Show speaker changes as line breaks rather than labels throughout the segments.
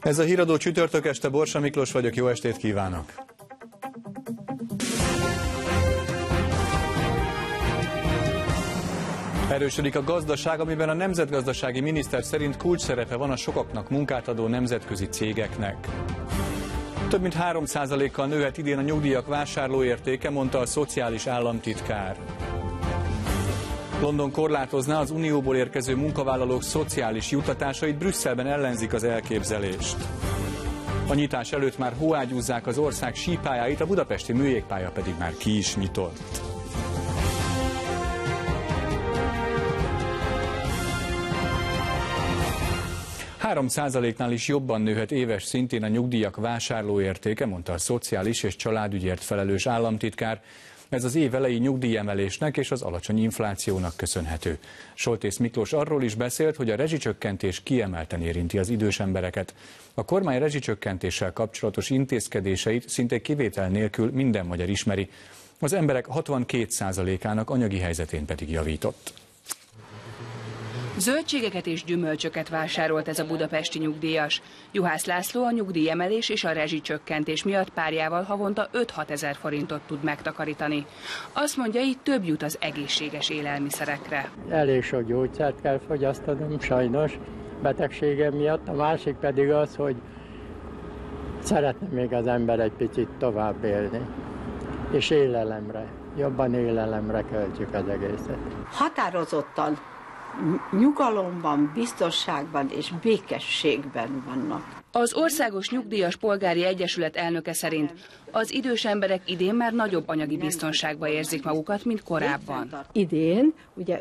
Ez a Híradó csütörtök este, Borsa Miklós vagyok, jó estét kívánok! Erősödik a gazdaság, amiben a nemzetgazdasági miniszter szerint kulcsszerepe van a sokaknak munkát adó nemzetközi cégeknek. Több mint 3%-kal nőhet idén a nyugdíjak vásárlóértéke, mondta a szociális államtitkár. London korlátozná az Unióból érkező munkavállalók szociális juttatásait, Brüsszelben ellenzik az elképzelést. A nyitás előtt már hóágyúzzák az ország sípályáit, a budapesti műjégpálya pedig már ki is nyitott. ...3%-nál is jobban nőhet éves szintén a nyugdíjak vásárlóértéke, mondta a szociális és családügyért felelős államtitkár. Ez az év elejé nyugdíjemelésnek és az alacsony inflációnak köszönhető. Soltész Miklós arról is beszélt, hogy a rezsicsökkentés kiemelten érinti az idős embereket. A kormány rezsicsökkentéssel kapcsolatos intézkedéseit szinte kivétel nélkül minden magyar ismeri. Az emberek 62%-ának anyagi helyzetén pedig javított.
Zöldségeket és gyümölcsöket vásárolt ez a budapesti nyugdíjas. Juhász László a nyugdíjemelés és a rezsicsökkentés miatt párjával havonta 5-6 ezer forintot tud megtakarítani. Azt mondja, így több jut az egészséges élelmiszerekre.
Elég sok gyógyszert kell fogyasztanom, sajnos, betegségem miatt. A másik pedig az, hogy szeretne még az ember egy picit tovább élni. És élelemre, jobban élelemre költjük az egészet.
Határozottan nyugalomban, biztonságban és békességben vannak.
Az Országos Nyugdíjas Polgári Egyesület elnöke szerint az idős emberek idén már nagyobb anyagi biztonságban érzik magukat, mint korábban.
Idén ugye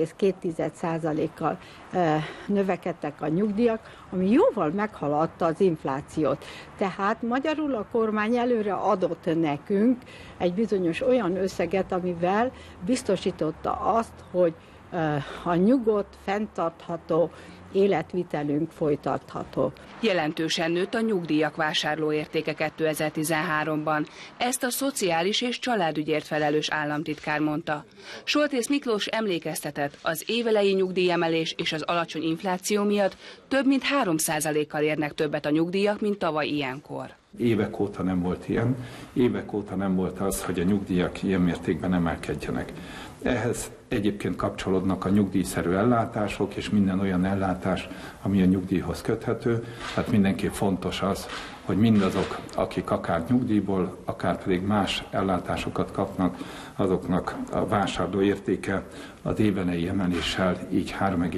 5,2%-kal növekedtek a nyugdíjak, ami jóval meghaladta az inflációt. Tehát magyarul a kormány előre adott nekünk egy bizonyos olyan összeget, amivel biztosította azt, hogy a nyugodt, fenntartható életvitelünk folytatható.
Jelentősen nőtt a nyugdíjak vásárlóértéke 2013-ban. Ezt a szociális és családügyért felelős államtitkár mondta. Soltész Miklós emlékeztetett, az évelei nyugdíjemelés és az alacsony infláció miatt több mint 3%-kal érnek többet a nyugdíjak, mint tavaly ilyenkor.
Évek óta nem volt ilyen, évek óta nem volt az, hogy a nyugdíjak ilyen mértékben emelkedjenek. Ehhez egyébként kapcsolódnak a nyugdíjszerű ellátások és minden olyan ellátás, ami a nyugdíjhoz köthető. Tehát mindenképp fontos az, hogy mindazok, akik akár nyugdíjból, akár pedig más ellátásokat kapnak, azoknak a vásárlóértéke az évelei emeléssel így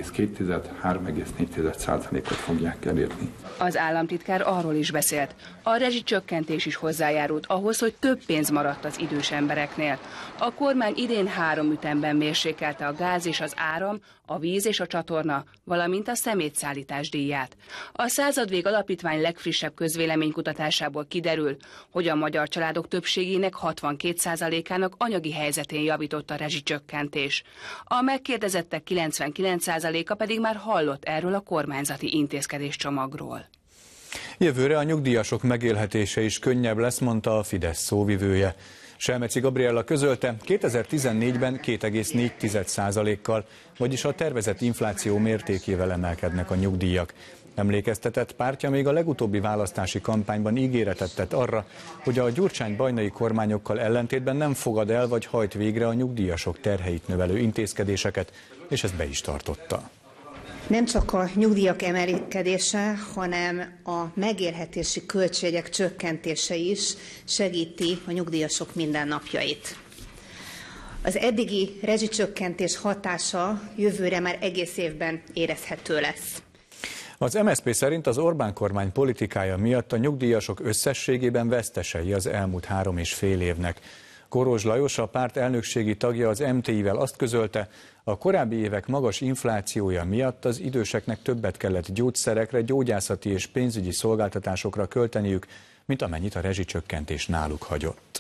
3,2-3,4%-ot fogják elérni.
Az államtitkár arról is beszélt. A rezsicsökkentés is hozzájárult ahhoz, hogy több pénz maradt az idős embereknél. A kormány idén 3 ütemben mérsékelte a gáz és az áram, a víz és a csatorna, valamint a szemétszállítás díját. A Századvég Alapítvány legfrissebb közvéleménykutatásából kiderül, hogy a magyar családok többségének 62%-ának anyagi helyzetén javított a rezsicsökkentés. A megkérdezettek 99%-a pedig már hallott erről a kormányzati intézkedéscsomagról.
Jövőre a nyugdíjasok megélhetése is könnyebb lesz, mondta a Fidesz szóvivője. Selmeci Gabriella közölte, 2014-ben 2,4%-kal, vagyis a tervezett infláció mértékével emelkednek a nyugdíjak. Emlékeztetett, pártja még a legutóbbi választási kampányban ígéretet tett arra, hogy a Gyurcsány-Bajnai kormányokkal ellentétben nem fogad el vagy hajt végre a nyugdíjasok terheit növelő intézkedéseket, és ezt be is tartotta.
Nem csak a nyugdíjak emelkedése, hanem a megélhetési költségek csökkentése is segíti a nyugdíjasok mindennapjait. Az eddigi rezsicsökkentés hatása jövőre már egész évben érezhető lesz.
Az MSZP szerint az Orbán kormány politikája miatt a nyugdíjasok összességében vesztesei az elmúlt 3,5 évnek. Korozs Lajos, a párt elnökségi tagja az MTI-vel azt közölte, a korábbi évek magas inflációja miatt az időseknek többet kellett gyógyszerekre, gyógyászati és pénzügyi szolgáltatásokra költeniük, mint amennyit a rezsicsökkentés náluk hagyott.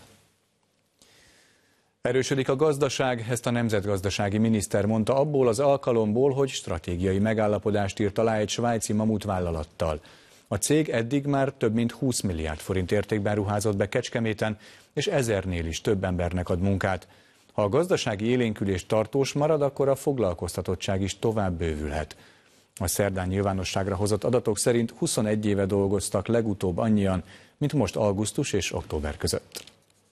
Erősödik a gazdaság, ezt a nemzetgazdasági miniszter mondta abból az alkalomból, hogy stratégiai megállapodást írt alá egy svájci mamutvállalattal. A cég eddig már több mint 20 milliárd forint értékben ruházott be Kecskeméten, és 1000-nél is több embernek ad munkát. Ha a gazdasági élénkülés tartós marad, akkor a foglalkoztatottság is tovább bővülhet. A szerdán nyilvánosságra hozott adatok szerint 21 éve dolgoztak legutóbb annyian, mint most augusztus és október között.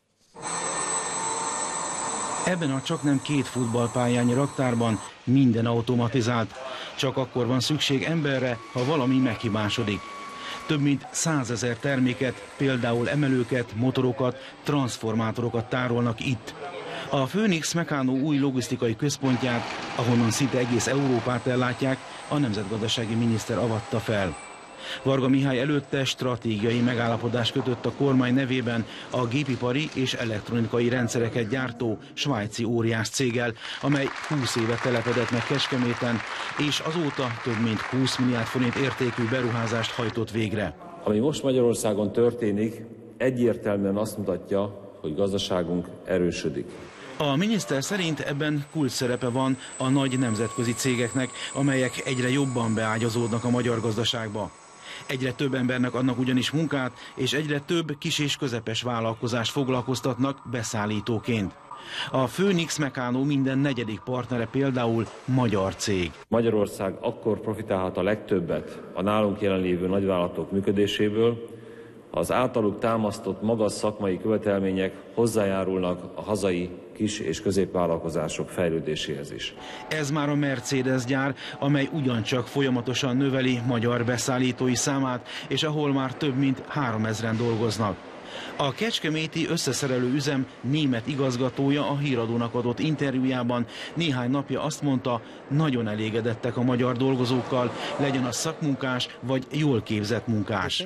Ebben a csaknem 2 futballpályányi raktárban minden automatizált. Csak akkor van szükség emberre, ha valami meghibásodik. Több mint 100 000 terméket, például emelőket, motorokat, transformátorokat tárolnak itt. A Phoenix Meccano új logisztikai központját, ahonnan szinte egész Európát ellátják, a nemzetgazdasági miniszter avatta fel. Varga Mihály előtte stratégiai megállapodást kötött a kormány nevében a gépipari és elektronikai rendszereket gyártó svájci óriás céggel, amely 20 éve telepedett meg Kecskeméten, és azóta több mint 20 milliárd forint értékű beruházást hajtott végre.
Ami most Magyarországon történik, egyértelműen azt mutatja, hogy gazdaságunk erősödik.
A miniszter szerint ebben kulcsszerepe van a nagy nemzetközi cégeknek, amelyek egyre jobban beágyazódnak a magyar gazdaságba. Egyre több embernek adnak ugyanis munkát, és egyre több kis és közepes vállalkozást foglalkoztatnak beszállítóként. A Phoenix Meccano minden 4. partnere például magyar cég.
Magyarország akkor profitálhat a legtöbbet a nálunk jelenlévő nagyvállalatok működéséből, az általuk támasztott magas szakmai követelmények hozzájárulnak a hazai kis- és középvállalkozások fejlődéséhez is.
Ez már a Mercedes gyár, amely ugyancsak folyamatosan növeli magyar beszállítói számát, és ahol már több mint 3000-en dolgoznak. A kecskeméti összeszerelő üzem német igazgatója a Híradónak adott interjújában néhány napja azt mondta, nagyon elégedettek a magyar dolgozókkal, legyen a szakmunkás vagy jól képzett munkás.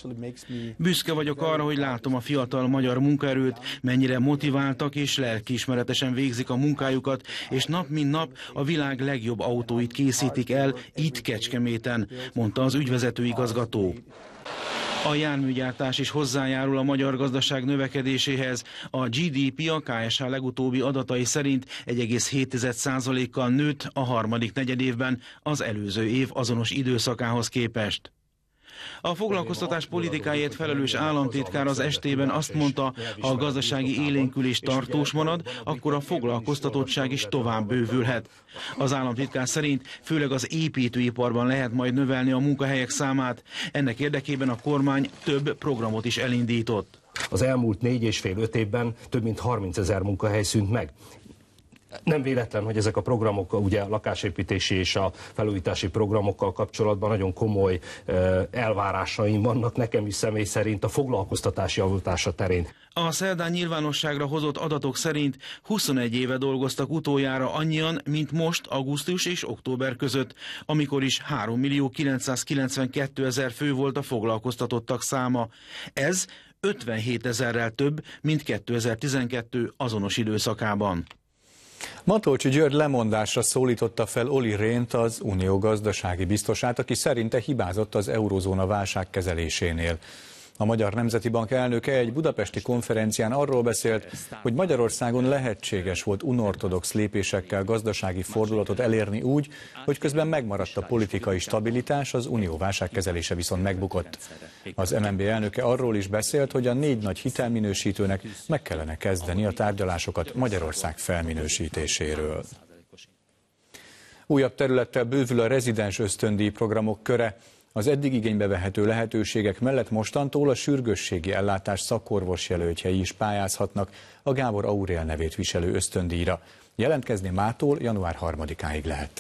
Büszke vagyok arra, hogy látom a fiatal magyar munkaerőt, mennyire motiváltak és lelkiismeretesen végzik a munkájukat, és nap mint nap a világ legjobb autóit készítik el itt Kecskeméten, mondta az ügyvezető igazgató. A járműgyártás is hozzájárul a magyar gazdaság növekedéséhez. A GDP a KSH legutóbbi adatai szerint 1,7%-kal nőtt a harmadik negyedévben az előző év azonos időszakához képest. A foglalkoztatás politikáért felelős államtitkár az estében azt mondta, ha a gazdasági élénkülés tartós marad, akkor a foglalkoztatottság is tovább bővülhet. Az államtitkár szerint főleg az építőiparban lehet majd növelni a munkahelyek számát. Ennek érdekében a kormány több programot is elindított.
Az elmúlt 4,5-5 évben több mint 30 000 munkahely szűnt meg. Nem véletlen, hogy ezek a programok, ugye a lakásépítési és a felújítási programokkal kapcsolatban nagyon komoly elvárásaim vannak nekem is személy szerint a foglalkoztatás javítása terén.
A szerdán nyilvánosságra hozott adatok szerint 21 éve dolgoztak utoljára annyian, mint most augusztus és október között, amikor is 3.992.000 fő volt a foglalkoztatottak száma. Ez 57 000-rel több, mint 2012 azonos időszakában.
Matolcsy György lemondásra szólította fel Olli Rehnt, az Unió gazdasági biztosát, aki szerinte hibázott az eurózóna válság kezelésénél. A Magyar Nemzeti Bank elnöke egy budapesti konferencián arról beszélt, hogy Magyarországon lehetséges volt unorthodox lépésekkel gazdasági fordulatot elérni úgy, hogy közben megmaradt a politikai stabilitás, az unió válságkezelése viszont megbukott. Az MNB elnöke arról is beszélt, hogy a 4 nagy hitelminősítőnek meg kellene kezdeni a tárgyalásokat Magyarország felminősítéséről. Újabb területtel bővül a rezidens ösztöndíj programok köre. Az eddig igénybe vehető lehetőségek mellett mostantól a sürgősségi ellátás szakorvosjelöltjei is pályázhatnak a Gábor Aurél nevét viselő ösztöndíjra. Jelentkezni mától január 3-áig lehet.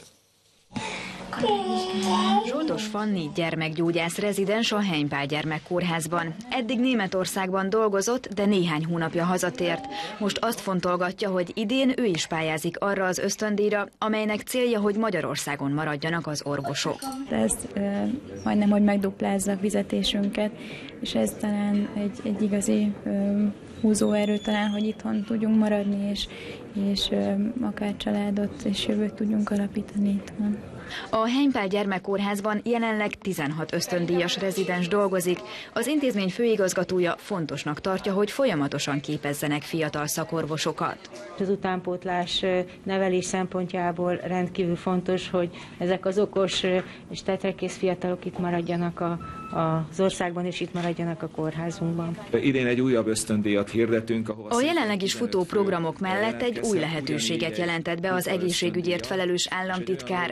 Zsoldos Fanni gyermekgyógyász rezidens a Heimpál gyermekkórházban. Eddig Németországban dolgozott, de néhány hónapja hazatért. Most azt fontolgatja, hogy idén ő is pályázik arra az ösztöndíjra, amelynek célja, hogy Magyarországon maradjanak az orvosok.
Ez majdnem, hogy megduplázza a fizetésünket, és ez talán egy igazi húzóerő talán, hogy itthon tudjunk maradni, és akár családot és jövőt tudjunk alapítani itthon.
A Heimpál gyermekkórházban jelenleg 16 ösztöndíjas rezidens dolgozik. Az intézmény főigazgatója fontosnak tartja, hogy folyamatosan képezzenek fiatal szakorvosokat.
Az utánpótlás nevelés szempontjából rendkívül fontos, hogy ezek az okos és tetrekész fiatalok itt maradjanak az országban, és itt maradjanak a kórházunkban.
Idén egy újabb ösztöndíjat hirdetünk.
A jelenleg is futó programok mellett egy új lehetőséget jelentett be az egészségügyért felelős államtitkár.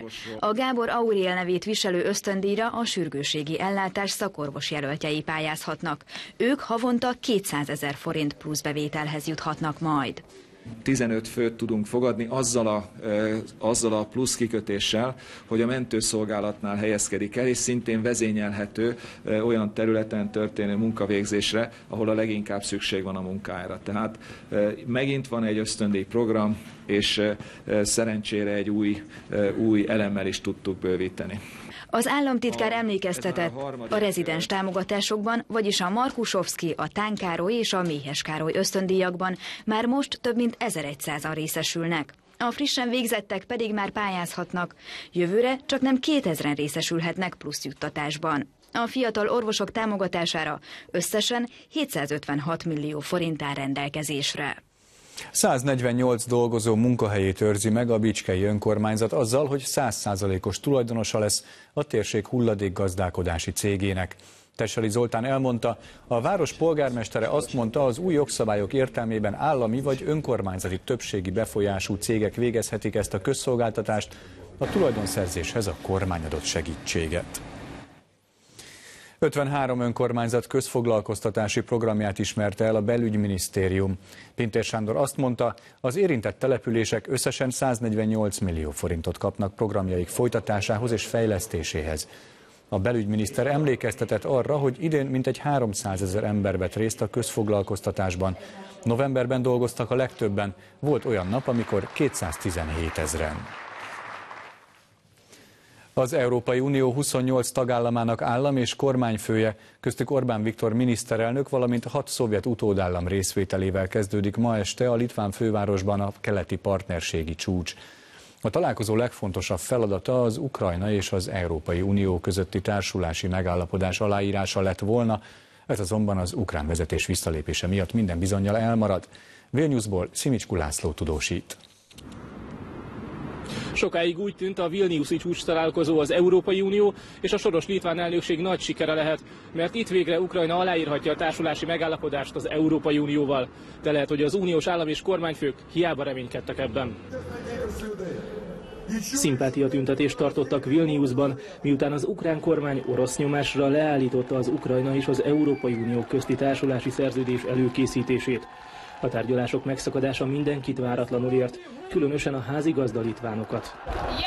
A Gábor Aurél nevét viselő ösztöndíjra a sürgősségi ellátás szakorvos jelöltjei pályázhatnak. Ők havonta 200 000 forint plusz bevételhez juthatnak majd.
15 főt tudunk fogadni azzal a plusz kikötéssel, hogy a mentőszolgálatnál helyezkedik el, és szintén vezényelhető olyan területen történő munkavégzésre, ahol a leginkább szükség van a munkára. Tehát megint van egy ösztöndíj program, és szerencsére egy új elemmel is tudtuk bővíteni.
Az államtitkár emlékeztetett, a rezidens támogatásokban, vagyis a Markusovszki, a Tán Károly és a Méhes Károly ösztöndíjakban már most több mint 1100-an részesülnek. A frissen végzettek pedig már pályázhatnak. Jövőre csak nem 2000-en részesülhetnek plusz juttatásban. A fiatal orvosok támogatására összesen 756 millió forint áll rendelkezésre.
148 dolgozó munkahelyét őrzi meg a bicskei önkormányzat azzal, hogy 100%-os tulajdonosa lesz a térség hulladékgazdálkodási cégének. Tesseli Zoltán elmondta, a város polgármestere azt mondta, az új jogszabályok értelmében állami vagy önkormányzati többségi befolyású cégek végezhetik ezt a közszolgáltatást, a tulajdonszerzéshez a kormány adott segítséget. 53 önkormányzat közfoglalkoztatási programját ismerte el a Belügyminisztérium. Pintér Sándor azt mondta, az érintett települések összesen 148 millió forintot kapnak programjaik folytatásához és fejlesztéséhez. A belügyminiszter emlékeztetett arra, hogy idén mintegy 300 000 ember vett részt a közfoglalkoztatásban. Novemberben dolgoztak a legtöbben, volt olyan nap, amikor 217 000-en. Az Európai Unió 28 tagállamának állam és kormányfője, köztük Orbán Viktor miniszterelnök, valamint 6 szovjet utódállam részvételével kezdődik ma este a litván fővárosban a keleti partnerségi csúcs. A találkozó legfontosabb feladata az Ukrajna és az Európai Unió közötti társulási megállapodás aláírása lett volna, ez azonban az ukrán vezetés visszalépése miatt minden bizonnyal elmarad. Vilniusból Szimicskú László tudósít.
Sokáig úgy tűnt, a vilniuszi csúcs találkozó az Európai Unió és a soros litván elnökség nagy sikere lehet, mert itt végre Ukrajna aláírhatja a társulási megállapodást az Európai Unióval. De lehet, hogy az uniós állam és kormányfők hiába reménykedtek ebben. Szimpátiatüntetést tartottak Vilniusban, miután az ukrán kormány orosz nyomásra leállította az Ukrajna és az Európai Unió közti társulási szerződés előkészítését. A tárgyalások megszakadása mindenkit váratlanul ért, különösen a házigazda litvánokat.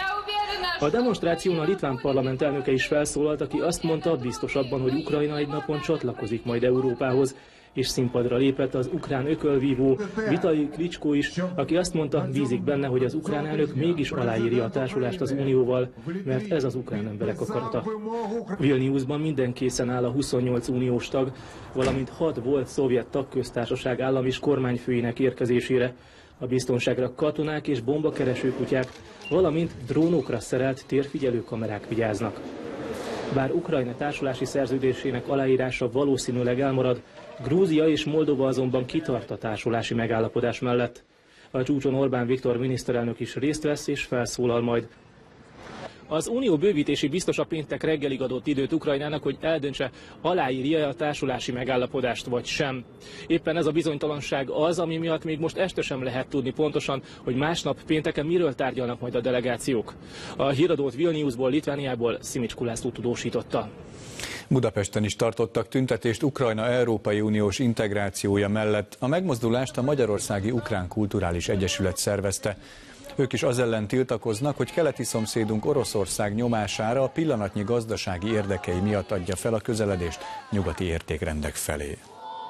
A demonstráción a litván parlament elnöke is felszólalt, aki azt mondta, biztos abban, hogy Ukrajna egy napon csatlakozik majd Európához, és színpadra lépett az ukrán ökölvívó Vitalij Klicsko is, aki azt mondta, bízik benne, hogy az ukrán elnök mégis aláírja a társulást az Unióval, mert ez az ukrán emberek akarata. Vilniusban minden készen áll a 28 uniós tag, valamint 6 volt szovjet tagköztársaság állam és kormányfőinek érkezésére. A biztonságra katonák és bombakereső kutyák, valamint drónokra szerelt térfigyelő kamerák vigyáznak. Bár Ukrajna társulási szerződésének aláírása valószínűleg elmarad, Grúzia és Moldova azonban kitart a társulási megállapodás mellett. A csúcson Orbán Viktor miniszterelnök is részt vesz és felszólal majd. Az unió bővítési biztosa péntek reggelig adott időt Ukrajnának, hogy eldöntse, aláírja a társulási megállapodást vagy sem. Éppen ez a bizonytalanság az, ami miatt még most este sem lehet tudni pontosan, hogy másnap pénteken miről tárgyalnak majd a delegációk. A híradót Vilniusból, Litvániából Szimicskú László tudósította.
Budapesten is tartottak tüntetést Ukrajna Európai Uniós integrációja mellett. A megmozdulást a Magyarországi Ukrán Kulturális Egyesület szervezte. Ők is az ellen tiltakoznak, hogy keleti szomszédunk Oroszország nyomására a pillanatnyi gazdasági érdekei miatt adja fel a közeledést nyugati értékrendek felé.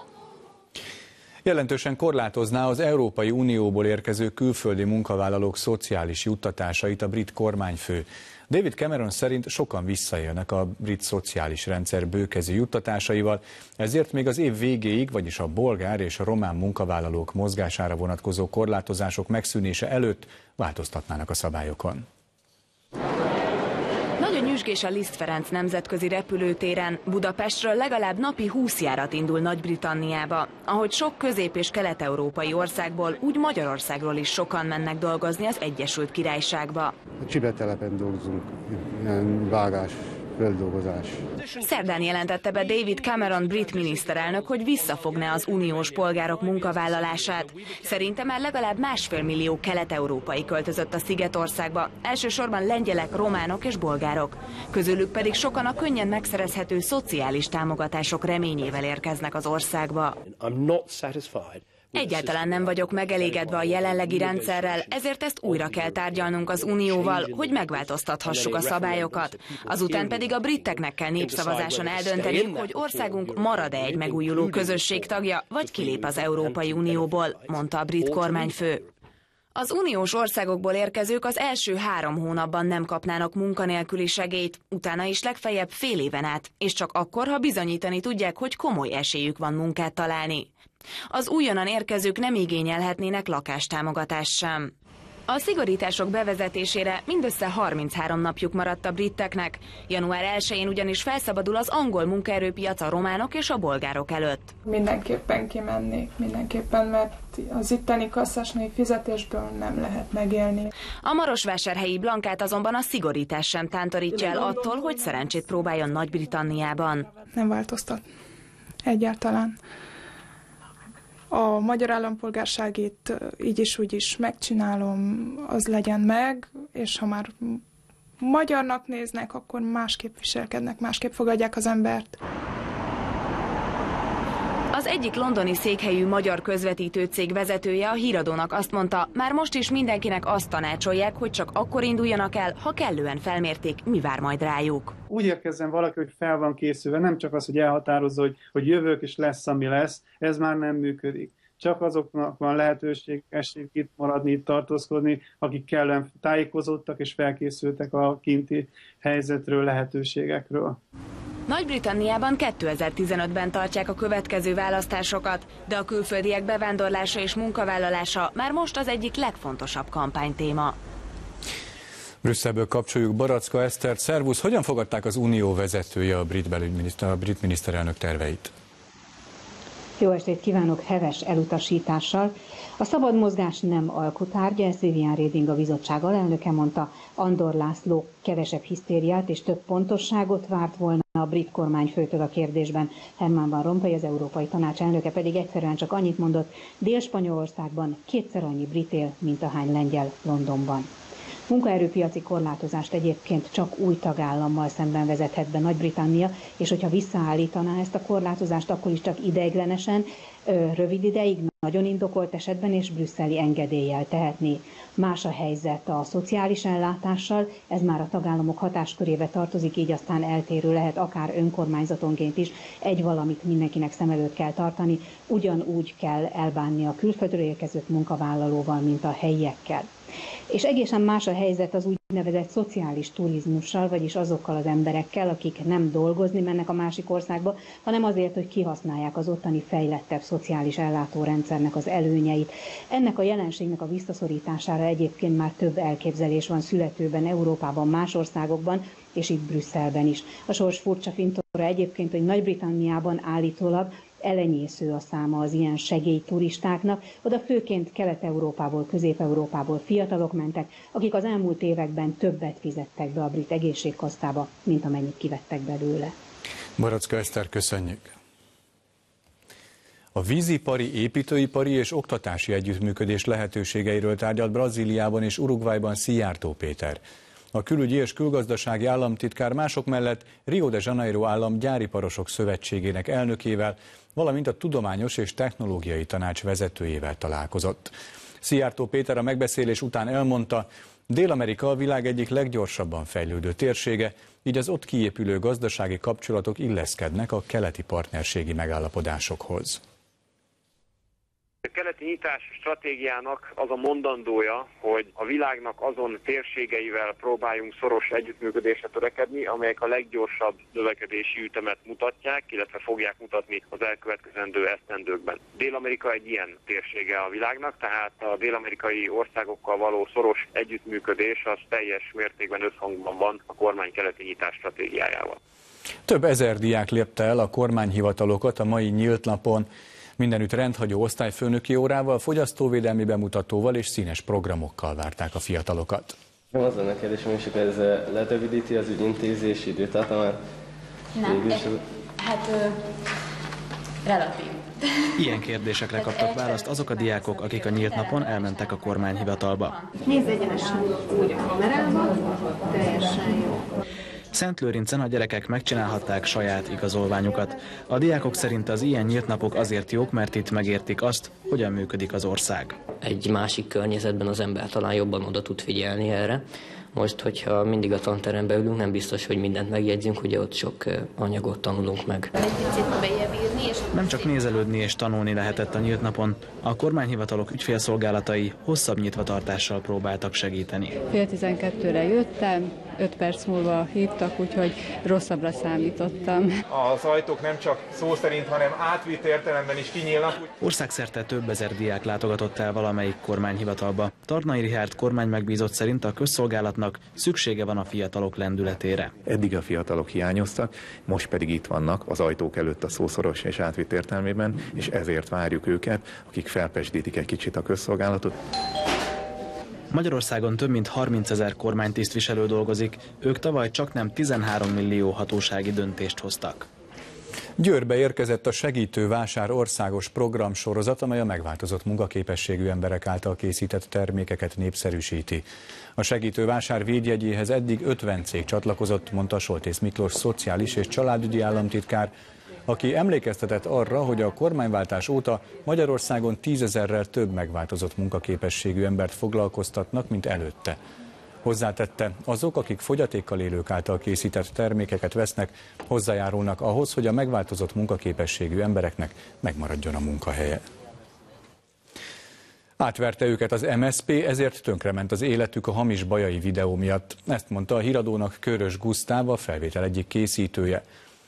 Jelentősen korlátozná az Európai Unióból érkező külföldi munkavállalók szociális juttatásait a brit kormányfő. David Cameron szerint sokan visszaélnek a brit szociális rendszer bőkezű juttatásaival, ezért még az év végéig, vagyis a bolgár és a román munkavállalók mozgására vonatkozó korlátozások megszűnése előtt változtatnának a szabályokon.
Nagyon nyüzsgés a Liszt Ferenc nemzetközi repülőtéren. Budapestről legalább napi 20 járat indul Nagy-Britanniába. Ahogy sok közép- és kelet-európai országból, úgy Magyarországról is sokan mennek dolgozni az Egyesült Királyságba.
A Csibetelepen dolgozunk, ilyen vágás földolgozás.
Szerdán jelentette be David Cameron brit miniszterelnök, hogy visszafogná az uniós polgárok munkavállalását. Szerinte már legalább 1,5 millió kelet-európai költözött a Szigetországba, elsősorban lengyelek, románok és bolgárok. Közülük pedig sokan a könnyen megszerezhető szociális támogatások reményével érkeznek az országba. Egyáltalán nem vagyok megelégedve a jelenlegi rendszerrel, ezért ezt újra kell tárgyalnunk az Unióval, hogy megváltoztathassuk a szabályokat. Azután pedig a briteknek kell népszavazáson eldönteni, hogy országunk marad-e egy megújuló közösség tagja, vagy kilép az Európai Unióból, mondta a brit kormányfő. Az uniós országokból érkezők az első 3 hónapban nem kapnának munkanélküli segélyt, utána is legfeljebb fél éven át, és csak akkor, ha bizonyítani tudják, hogy komoly esélyük van munkát találni. Az újonnan érkezők nem igényelhetnének lakástámogatást sem. A szigorítások bevezetésére mindössze 33 napjuk maradt a briteknek. Január 1-én ugyanis felszabadul az angol munkaerőpiac a románok és a bolgárok előtt.
Mindenképpen kimennék, mert az itteni kasszásnai fizetésből nem lehet megélni.
A marosvásárhelyi Blankát azonban a szigorítás sem tántorítja el attól, hogy szerencsét próbáljon Nagy-Britanniában.
Nem változtat. Egyáltalán. A magyar állampolgárságét így is úgy is megcsinálom, az legyen meg, és ha már magyarnak néznek, akkor másképp viselkednek, másképp fogadják az embert.
Az egyik londoni székhelyű magyar közvetítő cég vezetője a Híradónak azt mondta, már most is mindenkinek azt tanácsolják, hogy csak akkor induljanak el, ha kellően felmérték, mi vár majd rájuk.
Úgy érkezzen valaki, hogy fel van készülve, nem csak az, hogy elhatározza, hogy jövök és lesz, ami lesz, ez már nem működik. Csak azoknak van lehetőség, esély itt maradni, itt tartózkodni, akik kellően tájékozottak és felkészültek a kinti helyzetről, lehetőségekről.
Nagy-Britanniában 2015-ben tartják a következő választásokat, de a külföldiek bevándorlása és munkavállalása már most az egyik legfontosabb kampánytéma.
Brüsszelből kapcsoljuk Baracka Esztert. Szervusz, hogyan fogadták az unió vezetője a brit miniszterelnök terveit?
Jó estét kívánok! Heves elutasítással. A szabad mozgás nem alkutárgya, ezt Viviane Reding, a bizottság alelnöke mondta. Andor László kevesebb hisztériát és több pontosságot várt volna a brit kormányfőtől a kérdésben. Herman Van Rompuy, az Európai Tanács elnöke pedig egyszerűen csak annyit mondott, Dél-Spanyolországban 2-szer annyi brit él, mint ahány lengyel Londonban. Munkaerőpiaci korlátozást egyébként csak új tagállammal szemben vezethet be Nagy-Britannia, és hogyha visszaállítaná ezt a korlátozást, akkor is csak ideiglenesen, rövid ideig, nagyon indokolt esetben és brüsszeli engedéllyel tehetné. Más a helyzet a szociális ellátással, ez már a tagállamok hatáskörébe tartozik, így aztán eltérő lehet akár önkormányzatonként is, egy valamit mindenkinek szem előtt kell tartani, ugyanúgy kell elbánni a külföldről érkezett munkavállalóval, mint a helyiekkel. És egészen más a helyzet az úgynevezett szociális turizmussal, vagyis azokkal az emberekkel, akik nem dolgozni mennek a másik országba, hanem azért, hogy kihasználják az ottani fejlettebb szociális ellátórendszernek az előnyeit. Ennek a jelenségnek a visszaszorítására egyébként már több elképzelés van születőben, Európában, más országokban, és itt Brüsszelben is. A sors furcsa fintora egyébként, hogy Nagy-Britanniában állítólag elenyésző a száma az ilyen segélyturistáknak. Oda főként Kelet-Európából, Közép-Európából fiatalok mentek, akik az elmúlt években többet fizettek be a brit egészségkasztába, mint amennyit kivettek belőle.
Baracka Eszter, köszönjük! A vízipari, építőipari és oktatási együttműködés lehetőségeiről tárgyalt Brazíliában és Uruguayban Szijjártó Péter. A külügyi és külgazdasági államtitkár mások mellett Rio de Janeiro állam gyáriparosok szövetségének elnökével, valamint a Tudományos és Technológiai Tanács vezetőjével találkozott. Szijjártó Péter a megbeszélés után elmondta, Dél-Amerika a világ egyik leggyorsabban fejlődő térsége, így az ott kiépülő gazdasági kapcsolatok illeszkednek a keleti partnerségi megállapodásokhoz.
A keleti nyitás stratégiának az a mondandója, hogy a világnak azon térségeivel próbáljunk szoros együttműködésre törekedni, amelyek a leggyorsabb növekedési ütemet mutatják, illetve fogják mutatni az elkövetkezendő esztendőkben. Dél-Amerika egy ilyen térsége a világnak, tehát a dél-amerikai országokkal való szoros együttműködés az teljes mértékben összhangban van a kormány keleti nyitás stratégiájával.
Több ezer diák lépte el a kormányhivatalokat a mai nyílt napon. Mindenütt rendhagyó osztályfőnöki órával, fogyasztóvédelmi bemutatóval és színes programokkal várták a fiatalokat.
Az lenne a kérdésem, és akkor ez lerövidíti az ügyintézési időtartamát?
Nem, relatív.
Ilyen kérdésekre kaptak választ azok a diákok, akik a nyílt napon elmentek a kormányhivatalba.
Nézz egyenesen úgy a kamerában, teljesen jó.
Szentlőrincen a gyerekek megcsinálhatták saját igazolványukat. A diákok szerint az ilyen nyílt napok azért jók, mert itt megértik azt, hogyan működik az ország.
Egy másik környezetben az ember talán jobban oda tud figyelni erre. Most, hogyha mindig a tanterembe ülünk, nem biztos, hogy mindent megjegyzünk, ugye ott sok anyagot tanulunk meg.
Nem csak nézelődni és tanulni lehetett a nyílt napon, a kormányhivatalok ügyfélszolgálatai hosszabb nyitvatartással próbáltak segíteni.
11:30-re jöttem, 5 perc múlva hívtak, úgyhogy rosszabbra számítottam.
Az ajtók nem csak szó szerint, hanem átvitt értelemben is kinyílnak.
Országszerte több ezer diák látogatott el valamelyik kormányhivatalba. Tarnay Richárd kormánymegbízott szerint a közszolgálatnak szüksége van a fiatalok lendületére.
Eddig a fiatalok hiányoztak, most pedig itt vannak az ajtók előtt a szószoros és átvitt értelmében, és ezért várjuk őket, akik felpesdítik egy kicsit a közszolgálatot.
Magyarországon több mint 30 000 kormánytisztviselő dolgozik, ők tavaly csaknem 13 millió hatósági döntést hoztak.
Győrbe érkezett a Segítő Vásár országos programsorozat, amely a megváltozott munkaképességű emberek által készített termékeket népszerűsíti. A Segítő Vásár védjegyéhez eddig 50 cég csatlakozott, mondta Soltész Miklós szociális és családügyi államtitkár, aki emlékeztetett arra, hogy a kormányváltás óta Magyarországon 10 000-rel több megváltozott munkaképességű embert foglalkoztatnak, mint előtte. Hozzátette, azok, akik fogyatékkal élők által készített termékeket vesznek, hozzájárulnak ahhoz, hogy a megváltozott munkaképességű embereknek megmaradjon a munkahelye. Átverte őket az MSZP, ezért tönkrement az életük a hamis bajai videó miatt. Ezt mondta a Híradónak Körös Gusztáv, a felvétel egyik készítője.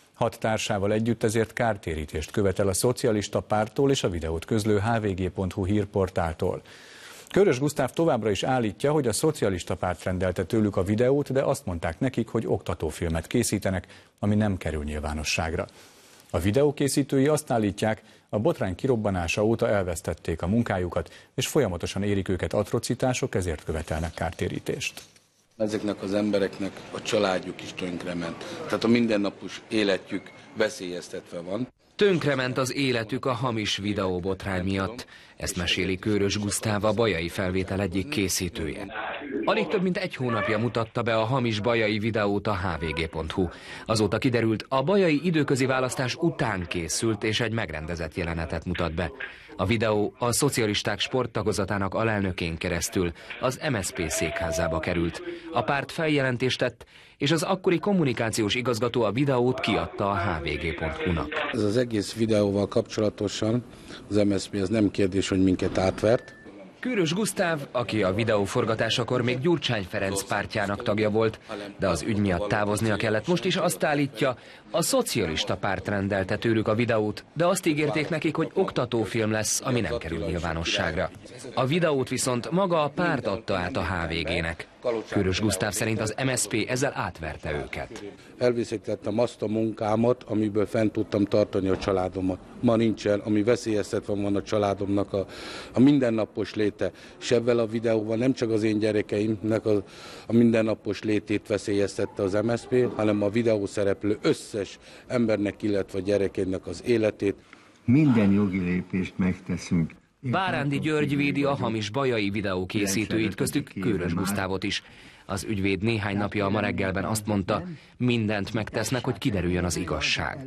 6 társával együtt ezért kártérítést követel a Szocialista Párttól és a videót közlő hvg.hu hírportáltól. Körös Gusztáv továbbra is állítja, hogy a Szocialista Párt rendelte tőlük a videót, de azt mondták nekik, hogy oktatófilmet készítenek, ami nem kerül nyilvánosságra. A videókészítői azt állítják, a botrány kirobbanása óta elvesztették a munkájukat, és folyamatosan érik őket atrocitások, ezért követelnek kártérítést.
Ezeknek az embereknek a családjuk is tönkrement, tehát a mindennapos életük veszélyeztetve van.
Tönkrement az életük a hamis videóbotrány miatt. Ezt meséli Körös Gusztáv, a bajai felvétel egyik készítője. Alig több mint 1 hónapja mutatta be a hamis bajai videót a hvg.hu. Azóta kiderült, a bajai időközi választás után készült, és egy megrendezett jelenetet mutat be. A videó a szocialisták sporttagozatának alelnökén keresztül az MSZP székházába került. A párt feljelentést tett, és az akkori kommunikációs igazgató a videót kiadta a hvg.hu-nak.
Ez az egész videóval kapcsolatosan az MSZP az nem kérdés, hogy minket átvert.
Körös Gusztáv, aki a videó forgatásakor még Gyurcsány Ferenc pártjának tagja volt, de az ügy miatt távoznia kellett. Most is azt állítja, a Szocialista Párt rendelte tőlük a videót, de azt ígérték nekik, hogy oktatófilm lesz, ami nem kerül nyilvánosságra. A videót viszont maga a párt adta át a HVG-nek. Körös Gusztáv szerint az MSZP ezzel átverte őket.
Elvészítettem azt a munkámat, amiből fent tudtam tartani a családomat. Ma nincsen, ami veszélyeztetve van a családomnak a mindennapos léte. És ebben a videóval nem csak az én gyerekeimnek a mindennapos létét veszélyeztette az MSZP, hanem a videó szereplő összes embernek, illetve a gyerekeinek az életét.
Minden jogi lépést megteszünk.
Bárándi György védi a hamis bajai videókészítőit, köztük Körös Gusztávot is. Az ügyvéd néhány napja a Ma reggelben azt mondta, mindent megtesznek, hogy kiderüljön az igazság.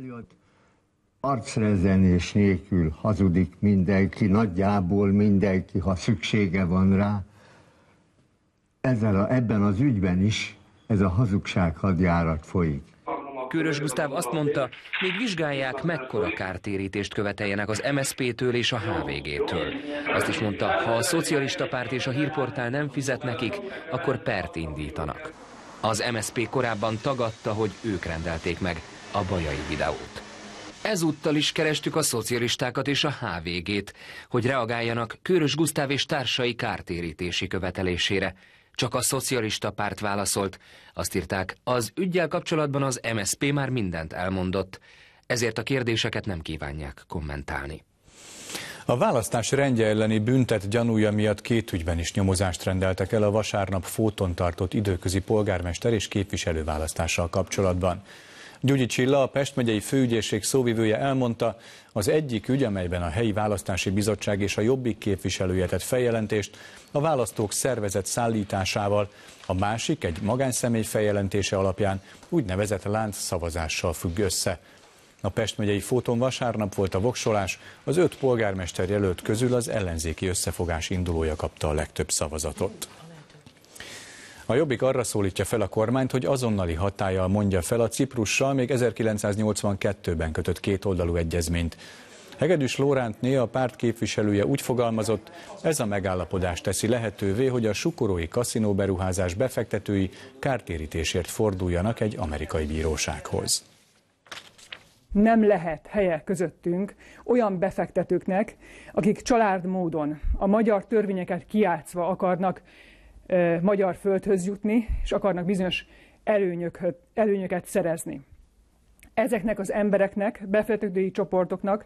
Arcrezenés nélkül hazudik mindenki, nagyjából mindenki, ha szüksége van rá. Ebben az ügyben is ez a hazugság hadjárat folyik.
Körös Gusztáv azt mondta, még vizsgálják, mekkora kártérítést követeljenek az MSZP-től és a HVG-től. Azt is mondta, ha a Szocialista Párt és a hírportál nem fizet nekik, akkor pert indítanak. Az MSZP korábban tagadta, hogy ők rendelték meg a bajai videót. Ezúttal is kerestük a szocialistákat és a HVG-t, hogy reagáljanak Körös Gusztáv és társai kártérítési követelésére. Csak a Szocialista Párt válaszolt. Azt írták, az üggyel kapcsolatban az MSZP már mindent elmondott, ezért a kérdéseket nem kívánják kommentálni.
A választás rendje elleni büntet gyanúja miatt 2 ügyben is nyomozást rendeltek el a vasárnap Fóton tartott időközi polgármester és képviselőválasztással kapcsolatban. Gyugyi Csilla, a Pest megyei főügyészség szóvivője elmondta, az egyik ügy, amelyben a helyi választási bizottság és a Jobbik képviselője tett feljelentést, a választók szervezett szállításával, a másik egy magánszemély feljelentése alapján úgynevezett lánc szavazással függ össze. A Pest megyei Fóton vasárnap volt a voksolás, az 5 polgármester jelölt közül az ellenzéki összefogás indulója kapta a legtöbb szavazatot. A Jobbik arra szólítja fel a kormányt, hogy azonnali hatállyal mondja fel a Ciprussal még 1982-ben kötött kétoldalú egyezményt. Hegedűs Lórántné, a párt képviselője úgy fogalmazott, ez a megállapodás teszi lehetővé, hogy a sukorói kaszinóberuházás befektetői kártérítésért forduljanak egy amerikai bírósághoz.
Nem lehet helye közöttünk olyan befektetőknek, akik családmódon a magyar törvényeket kijátszva akarnak magyar földhöz jutni, és akarnak bizonyos előnyöket szerezni. Ezeknek az embereknek, befektetői csoportoknak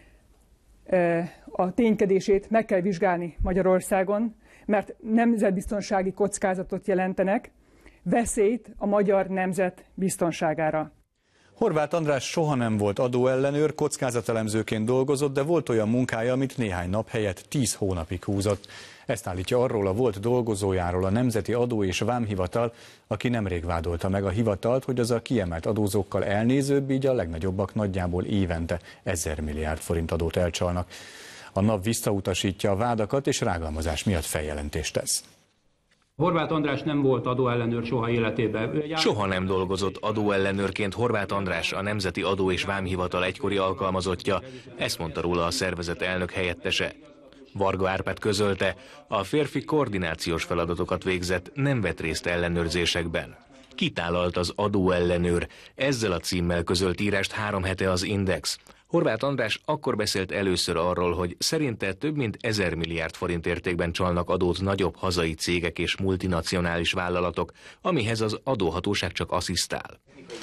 a ténykedését meg kell vizsgálni Magyarországon, mert nemzetbiztonsági kockázatot jelentenek, veszélyt a magyar nemzet biztonságára.
Horváth András soha nem volt adóellenőr, kockázatelemzőként dolgozott, de volt olyan munkája, amit néhány nap helyett 10 hónapig húzott. Ezt állítja arról a volt dolgozójáról a Nemzeti Adó és Vámhivatal, aki nemrég vádolta meg a hivatalt, hogy az a kiemelt adózókkal elnézőbb, így a legnagyobbak nagyjából évente 1000 milliárd forint adót elcsalnak. A NAV visszautasítja a vádakat és rágalmazás miatt feljelentést tesz.
Horváth András nem volt adóellenőr soha életében.
Soha nem dolgozott adóellenőrként Horváth András, a Nemzeti Adó és Vámhivatal egykori alkalmazottja, ezt mondta róla a szervezet elnök helyettese. Varga Árpád közölte, a férfi koordinációs feladatokat végzett, nem vett részt ellenőrzésekben. Kitálalt az adóellenőr, ezzel a címmel közölt írást 3 hete az Index. Horváth András akkor beszélt először arról, hogy szerinte több mint 1000 milliárd forint értékben csalnak adót nagyobb hazai cégek és multinacionális vállalatok, amihez az adóhatóság csak asszisztál.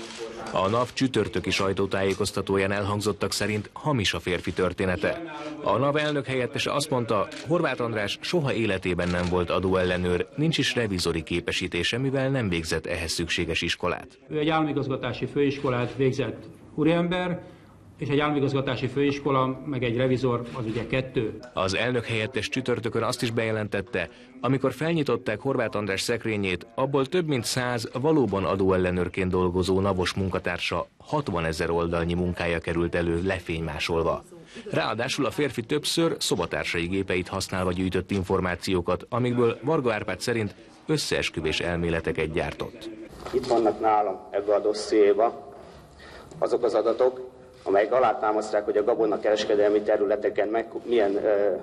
A NAV csütörtöki sajtótájékoztatóján elhangzottak szerint hamis a férfi története. A NAV elnök helyettese azt mondta, Horváth András soha életében nem volt adóellenőr, nincs is revizori képesítése, mivel nem végzett ehhez szükséges iskolát.
Ő egy államigazgatási főiskolát végzett úriember, és egy államigazgatási főiskola, meg egy revizor, az ugye 2.
Az elnök helyettes csütörtökön azt is bejelentette, amikor felnyitották Horváth András szekrényét, abból több mint 100 valóban adóellenőrként dolgozó NAV-os munkatársa 60 000 oldalnyi munkája került elő lefénymásolva. Ráadásul a férfi többször szobatársai gépeit használva gyűjtött információkat, amikből Varga Árpád szerint összeesküvés elméleteket gyártott.
Itt vannak nálam ebbe a dossziéba azok az adatok, amelyek alátámasztják, hogy a gabonakereskedelmi területeken milyen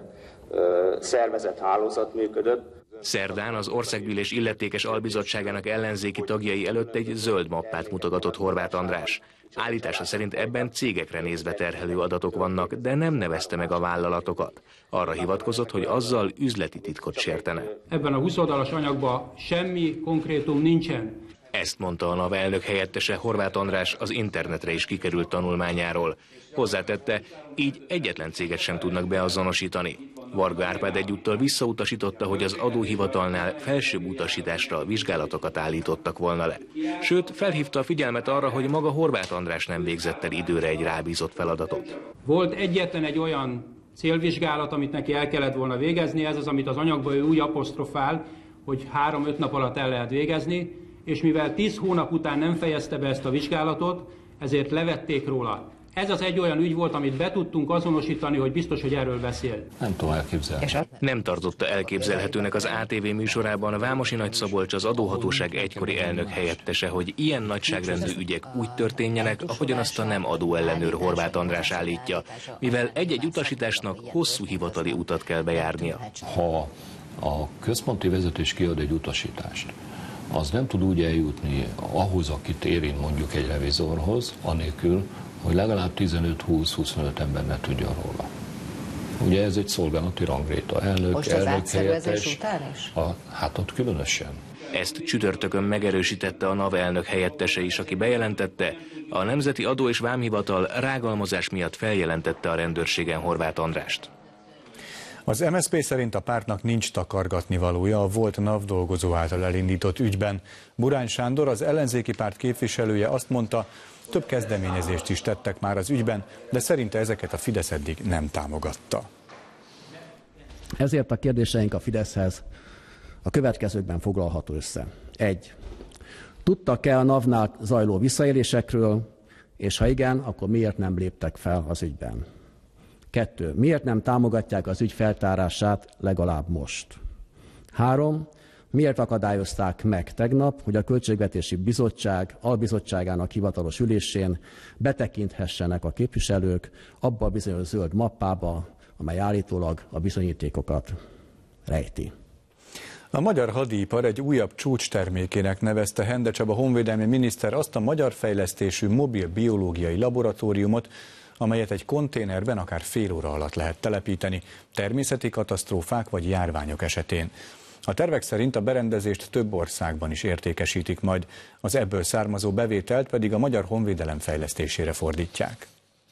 szervezett hálózat működött.
Szerdán az Országgyűlés illetékes albizottságának ellenzéki tagjai előtt egy zöld mappát mutogatott Horváth András. Állítása szerint ebben cégekre nézve terhelő adatok vannak, de nem nevezte meg a vállalatokat. Arra hivatkozott, hogy azzal üzleti titkot sértene.
Ebben a 20 oldalas anyagban semmi konkrétum nincsen.
Ezt mondta a NAV elnök helyettese Horváth András az internetre is kikerült tanulmányáról. Hozzátette, így egyetlen céget sem tudnak beazonosítani. Varga Árpád egyúttal visszautasította, hogy az adóhivatalnál felsőbb utasításra vizsgálatokat állítottak volna le. Sőt, felhívta a figyelmet arra, hogy maga Horváth András nem végzett el időre egy rábízott feladatot.
Volt egyetlen egy olyan célvizsgálat, amit neki el kellett volna végezni, ez az, amit az anyagban ő úgy apostrofál, hogy 3-5 nap alatt el lehet végezni, és mivel 10 hónap után nem fejezte be ezt a vizsgálatot, ezért levették róla. Ez az egy olyan ügy volt, amit be tudtunk azonosítani, hogy biztos, hogy erről beszél.
Nem tudom elképzelni. Nem tartotta elképzelhetőnek az ATV műsorában Vámosi Nagy Szabolcs, az adóhatóság egykori elnök helyettese, hogy ilyen nagyságrendű ügyek úgy történjenek, ahogyan azt a nem adóellenőr Horváth András állítja, mivel egy-egy utasításnak hosszú hivatali utat kell bejárnia.
Ha a központi vezetés kiad egy utasítást, az nem tud úgy eljutni ahhoz, akit érint mondjuk egy revizorhoz, anélkül, hogy legalább 15-20-25 ember ne tudja róla. Ugye ez egy szolgálati rangréta. Elnök helyettes, hát ott különösen.
Ezt csütörtökön megerősítette a NAV elnök helyettese is, aki bejelentette, a Nemzeti Adó és Vámhivatal rágalmazás miatt feljelentette a rendőrségen Horváth Andrást.
Az MSZP szerint a pártnak nincs takargatnivalója a volt NAV dolgozó által elindított ügyben. Burány Sándor, az ellenzéki párt képviselője azt mondta, több kezdeményezést is tettek már az ügyben, de szerinte ezeket a Fidesz eddig nem támogatta.
Ezért a kérdéseink a Fideszhez a következőkben foglalható össze. 1. Tudtak-e a NAV-nál zajló visszaélésekről, és ha igen, akkor miért nem léptek fel az ügyben? 2. Miért nem támogatják az ügy feltárását legalább most? 3. Miért akadályozták meg tegnap, hogy a Költségvetési Bizottság albizottságának hivatalos ülésén betekinthessenek a képviselők abba a bizonyos zöld mappába, amely állítólag a bizonyítékokat rejti?
A magyar hadipar egy újabb csúcstermékének nevezte Hende Csaba honvédelmi miniszter azt a magyar fejlesztésű mobil biológiai laboratóriumot, amelyet egy konténerben akár fél óra alatt lehet telepíteni, természeti katasztrófák vagy járványok esetén. A tervek szerint a berendezést több országban is értékesítik majd, az ebből származó bevételt pedig a magyar honvédelem fejlesztésére fordítják.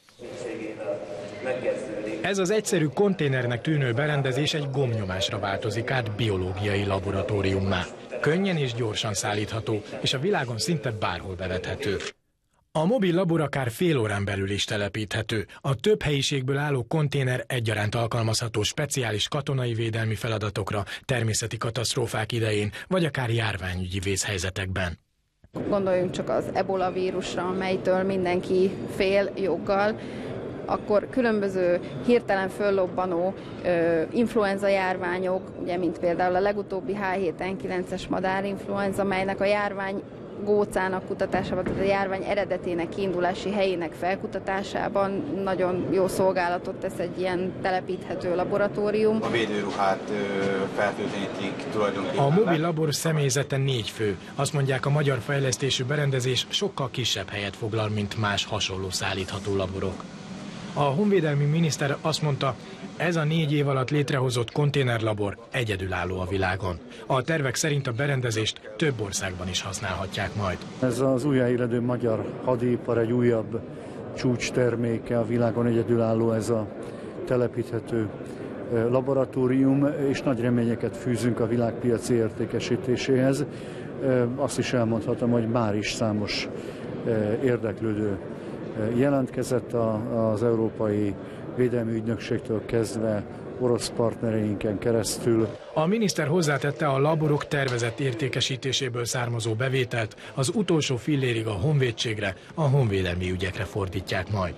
Ez az egyszerű konténernek tűnő berendezés egy gombnyomásra változik át biológiai laboratóriummá. Könnyen és gyorsan szállítható, és a világon szinte bárhol bevethető. A mobil labor akár fél órán belül is telepíthető. A több helyiségből álló konténer egyaránt alkalmazható speciális katonai védelmi feladatokra, természeti katasztrófák idején, vagy akár járványügyi vészhelyzetekben.
Gondoljunk csak az ebola vírusra, amelytől mindenki fél joggal, akkor különböző hirtelen föllobbanó influenza járványok, ugye, mint például a legutóbbi H7N9-es madárinfluenza, amelynek a járvány gócának kutatásában, tehát a járvány eredetének, kiindulási helyének felkutatásában nagyon jó szolgálatot tesz egy ilyen telepíthető laboratórium.
A védőruhát feltöltenítik tulajdonképpen.
A mobil labor személyzete 4 fő. Azt mondják, a magyar fejlesztésű berendezés sokkal kisebb helyet foglal, mint más hasonló szállítható laborok. A honvédelmi miniszter azt mondta, ez a 4 év alatt létrehozott konténerlabor egyedülálló a világon. A tervek szerint a berendezést több országban is használhatják majd.
Ez az újjáéledő magyar hadipar egy újabb csúcsterméke, a világon egyedülálló ez a telepíthető laboratórium, és nagy reményeket fűzünk a világpiaci értékesítéséhez. Azt is elmondhatom, hogy már is számos érdeklődő jelentkezett az Európai Védelmi Ügynökségtől kezdve orosz partnereinken keresztül.
A miniszter hozzátette, a laborok tervezett értékesítéséből származó bevételt az utolsó fillérig a honvédségre, a honvédelmi ügyekre fordítják majd.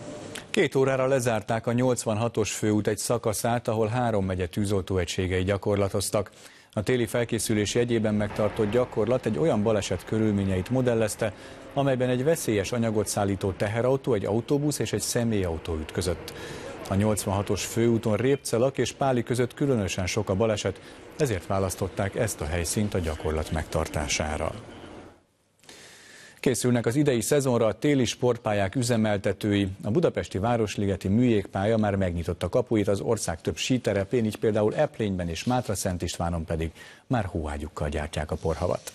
2 órára lezárták a 86-os főút egy szakaszát, ahol 3 megye tűzoltóegységei gyakorlatoztak. A téli felkészülés jegyében megtartott gyakorlat egy olyan baleset körülményeit modellezte, amelyben egy veszélyes anyagot szállító teherautó, egy autóbusz és egy személyautó ütközött. A 86-os főúton Répcelak és Páli között különösen sok a baleset, ezért választották ezt a helyszínt a gyakorlat megtartására. Készülnek az idei szezonra a téli sportpályák üzemeltetői. A budapesti Városligeti műjégpálya már megnyitotta kapuit az ország több síterepén, így például Eplényben és Mátra-Szent Istvánon pedig már hóágyukkal gyártják a porhavat.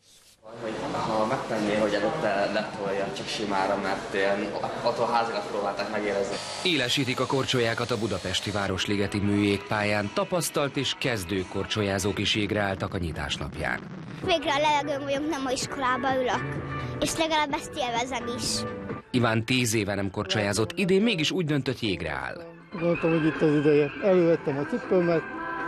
Ha megtenné, hogy előtte letolja csak simára, mert ilyen attól házilag próbálták megérezni.
Élesítik a korcsolyákat a budapesti Városligeti műjégpályán. Tapasztalt és kezdő korcsolyázók is égre álltak a nyitásnapján.
Végre a levegőn vagyok, nem a iskolába ülök, és legalább ezt élvezem is.
Iván 10 éve nem korcsolyázott, idén mégis úgy döntött, jégre áll.
Gondoltam, hogy itt az ideje. Elővettem a cipőmet.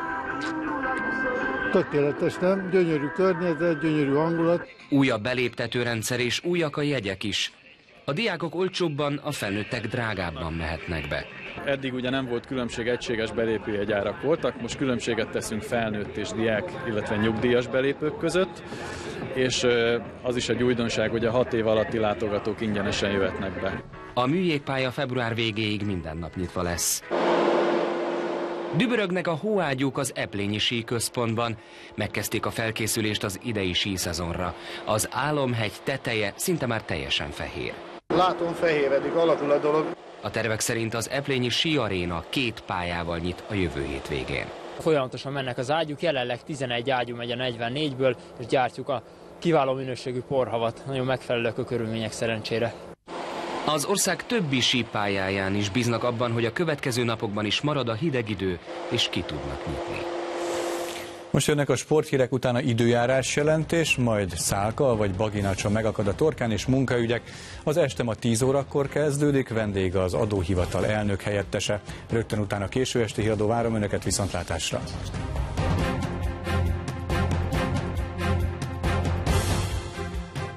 Tökéletes, nem? Gyönyörű környezet, gyönyörű hangulat.
Újabb beléptetőrendszer és újak a jegyek is. A diákok olcsóbban, a felnőttek drágábban mehetnek be.
Eddig ugye nem volt különbség, egységes belépőjegyárak voltak, most különbséget teszünk felnőtt és diák, illetve nyugdíjas belépők között, és az is egy újdonság, hogy a 6 év alatti látogatók ingyenesen jöhetnek be.
A műjégpálya február végéig minden nap nyitva lesz. Dübörögnek a hóágyúk az Eplényi síközpontban. Megkezdték a felkészülést az idei síszezonra. Az Álomhegy teteje szinte már teljesen fehér.
Látom, fehéredik, alakul a dolog.
A tervek szerint az Eplényi síaréna 2 pályával nyit a jövő hétvégén.
Folyamatosan mennek az ágyúk, jelenleg 11 ágyú megy a 44-ből, és gyártjuk a kiváló minőségű porhavat, nagyon megfelelőek a körülmények szerencsére.
Az ország többi sípályáján is bíznak abban, hogy a következő napokban is marad a hideg idő, és ki tudnak nyitni.
Most jönnek a sporthírek, utána időjárás jelentés, majd Szálka vagy Baginácsa megakad a torkán és munkaügyek. Az este ma 10 órakor kezdődik, vendége az adóhivatal elnök helyettese. Rögtön utána késő esti híradó, várom önöket, viszontlátásra.